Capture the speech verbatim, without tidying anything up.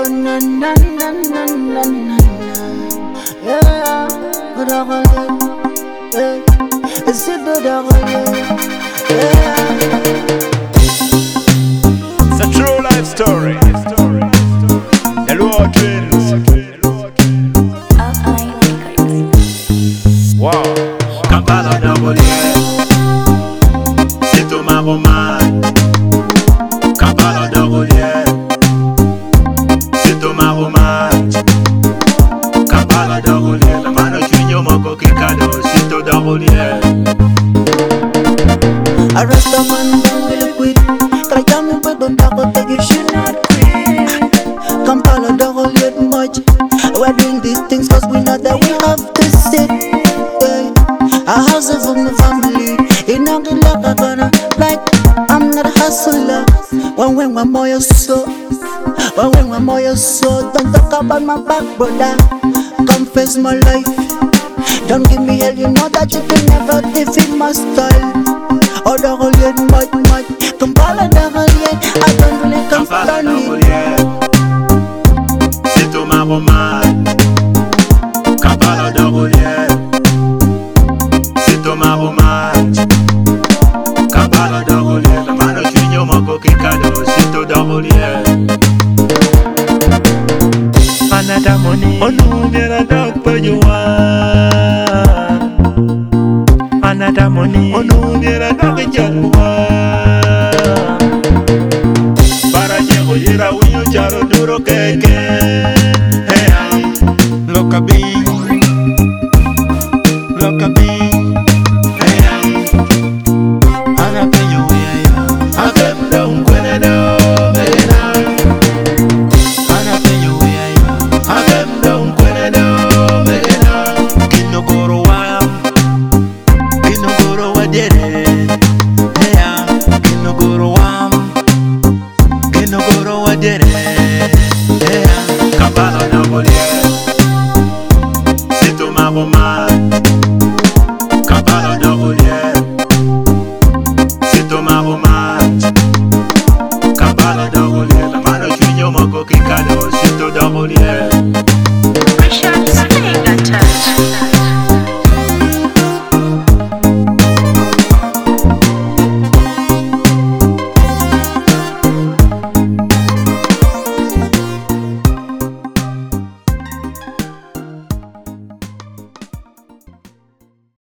Oh na na na na na na na. Yeah, Dagolid. Yeah, it's it Dagolid. Yeah. It's a true life story. Hello, twins. Wow. Kampala Dagolid. C'est Thomas Roman. Kampala Dagolid. C'est Thomas Roman. Kampala Dagolid. La mano chinyo moko kikado. C'est Thomas Dagolid. Arrest a man, then we'll quit. Try tell me but don't talk about you should not quit. Kampala Dagolid much. We're doing these things cause we know that we have to sit. Yeah. A hustle for my family. In a good luck I'm gonna like I'm not a hustler. One when one more so. One when one more so. Don't talk about my back brother. Confess my life. Don't give me hell, you know that you can never defeat my style. Oh, Dagolid, much, much. Kampala Dagolid, I don't really Kampala confront it. Dagolid. C'est Thomas Roman. Kampala Dagolid. C'est Thomas Roman. Kampala Dagolid. La mano chinyo moko kikado. C'est Thomas Dagolid. Another money. Oh no, there are dog for you want. Another money. Oh no, there are dog in your want. Para llego yera uyo charo duro keke. Hey ay, loca bing, loca bing. Hey ay, ana peyo ya. Agam dong kwena do mena. Ana peyo ya. Agam dong kwena do mena. Kino goro wam, kino goro wadere. Hey ay, kino goro wam, kino goro wadere. Hey ay, Kampala Dagolid. C'est Thomas Roman. Kampala Dagolid. C'est Thomas Roman.